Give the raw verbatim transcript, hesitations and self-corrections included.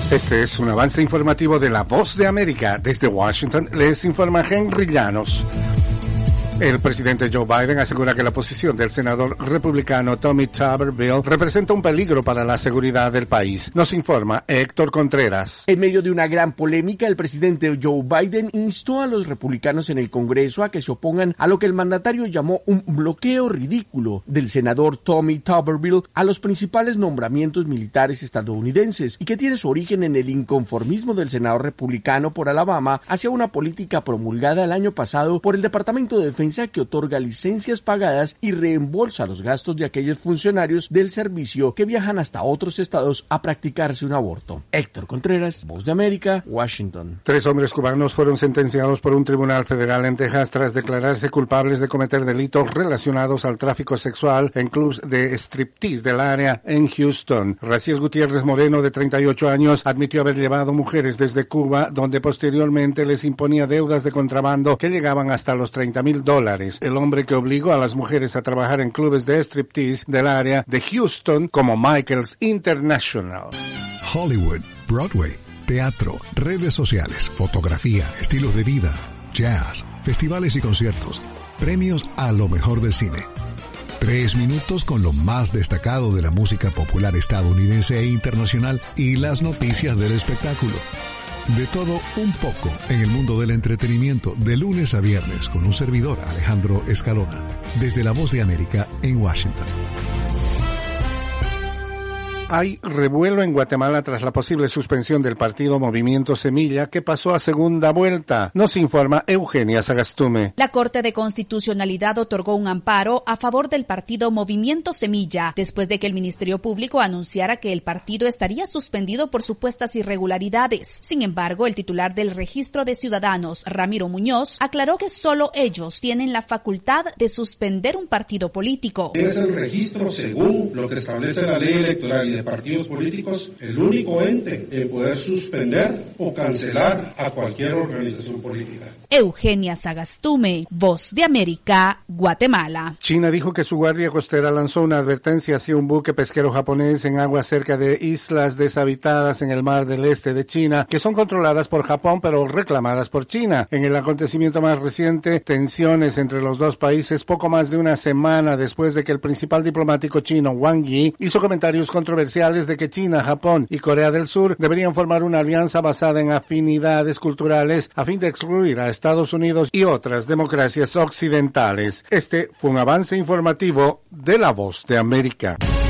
Este es un avance informativo de La Voz de América. Desde Washington les informa Henry Llanos. El presidente Joe Biden asegura que la posición del senador republicano Tommy Tuberville representa un peligro para la seguridad del país. Nos informa Héctor Contreras. En medio de una gran polémica, el presidente Joe Biden instó a los republicanos en el Congreso a que se opongan a lo que el mandatario llamó un bloqueo ridículo del senador Tommy Tuberville a los principales nombramientos militares estadounidenses y que tiene su origen en el inconformismo del senador republicano por Alabama hacia una política promulgada el año pasado por el Departamento de Defensa que otorga licencias pagadas y reembolsa los gastos de aquellos funcionarios del servicio que viajan hasta otros estados a practicarse un aborto. Héctor Contreras, Voz de América, Washington. Tres hombres cubanos fueron sentenciados por un tribunal federal en Texas tras declararse culpables de cometer delitos relacionados al tráfico sexual en clubs de striptease del área en Houston. Raciel Gutiérrez Moreno, de treinta y ocho años, admitió haber llevado mujeres desde Cuba, donde posteriormente les imponía deudas de contrabando que llegaban hasta los treinta mil dólares. El hombre que obligó a las mujeres a trabajar en clubes de striptease del área de Houston como Michaels International. Hollywood, Broadway, teatro, redes sociales, fotografía, estilos de vida, jazz, festivales y conciertos, premios a lo mejor del cine. Tres minutos con lo más destacado de la música popular estadounidense e internacional y las noticias del espectáculo. De todo un poco en el mundo del entretenimiento, de lunes a viernes, con un servidor, Alejandro Escalona, desde La Voz de América en Washington. Hay revuelo en Guatemala tras la posible suspensión del partido Movimiento Semilla, que pasó a segunda vuelta. Nos informa Eugenia Sagastume. La Corte de Constitucionalidad otorgó un amparo a favor del partido Movimiento Semilla, después de que el Ministerio Público anunciara que el partido estaría suspendido por supuestas irregularidades. Sin embargo, el titular del Registro de Ciudadanos, Ramiro Muñoz, aclaró que solo ellos tienen la facultad de suspender un partido político. Es el registro, según lo que establece la ley electoral y de partidos políticos, el único ente en poder suspender o cancelar a cualquier organización política. Eugenia Sagastume, Voz de América, Guatemala. China dijo que su guardia costera lanzó una advertencia hacia un buque pesquero japonés en aguas cerca de islas deshabitadas en el mar del este de China, que son controladas por Japón pero reclamadas por China. En el acontecimiento más reciente, tensiones entre los dos países poco más de una semana después de que el principal diplomático chino, Wang Yi, hizo comentarios controversiales de que China, Japón y Corea del Sur deberían formar una alianza basada en afinidades culturales a fin de excluir a Estados Unidos y otras democracias occidentales. Este fue un avance informativo de La Voz de América.